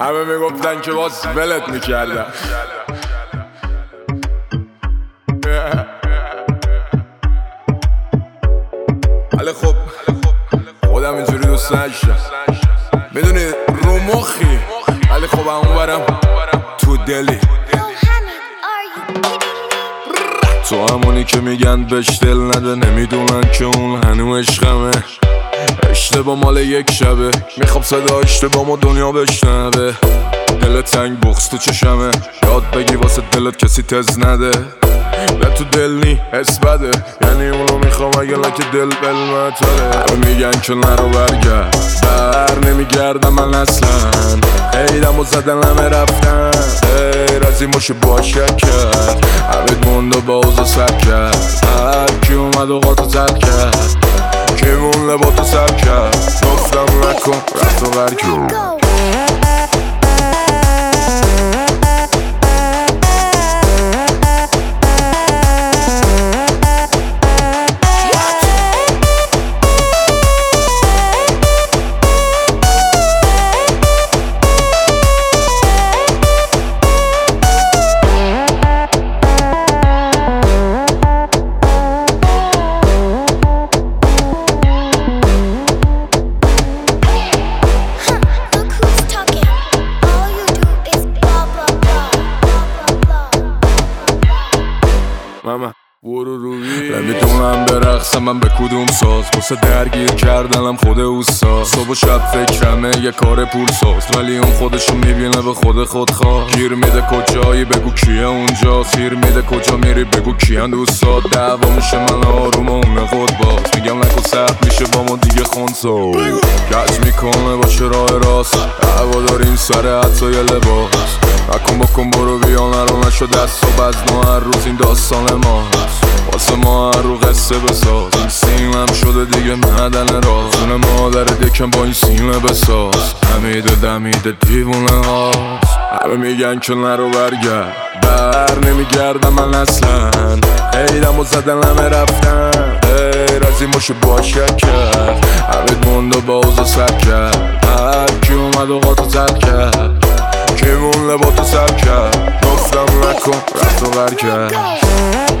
همه میگفتن که باز ولت میکردم. ولی خب خودم اینجوری دوست نداشتم، میدونی رو مخی، ولی خب همون برم تو دلی. تو همونی که میگن بهش دل نده، نمیدونن که اون هنو عشقمه. اشتباه مال یک شبه، میخوام صدا اشتباه دنیا بشنوه. دل تنگ بغض تو چشمه، یاد بگی واسه دلت کسی تز نده. نه تو دل نی حس بده، یعنی اونو میخوام اگه لکه دل بلمتره. همه میگن که نرو برگرد، بر نمیگردم من اصلا. ایدم و زدن همه رفتن، غیر از این باشه باشک کرد. همه موند و بازو سر کرد، هر کی اومد و قاطو زد کرد. کی مون لباتو سر کرد، گفتم نکن رفت و برکن. ماما برو روی نمیدونم برقصم من به کدوم ساز، واسه درگیر کردنم خود اوستا. صبح و شب فکرمه یه کار پول ساز، ولی اون خودشو میبینه به خود خواه. گیر میده کجایی بگو کیه اونجا، سیر میده کجا میری بگو کیان دوستات. دعوا میشه من آروم و اونه خود باز، میگم نکن سخت میشه با ما دیگه خونسا. کج میکنه باشه راه راست، هوا داریم سر حتی یه لباس. نکن بکن برو بیا نرو نشو دست و بزن هر روز این داستان ماست. واسه ما هر رو قصه بساز، این سیمم شده دیگه معدن راز. اون مادر دکم با این سیمه بساز، همیده دمیده دیوونه هاست. همه میگن که نرو برگرد، بر نمیگردم من اصلا. ایدم و زدن همه رفتن، غیر از این باشه باشک کرد. همه موند و بازو سر کرد، هر کی اومد و قاطو زد کرد. کی مون لباتو سر کرد، گفتم نکن رفت و برکرد.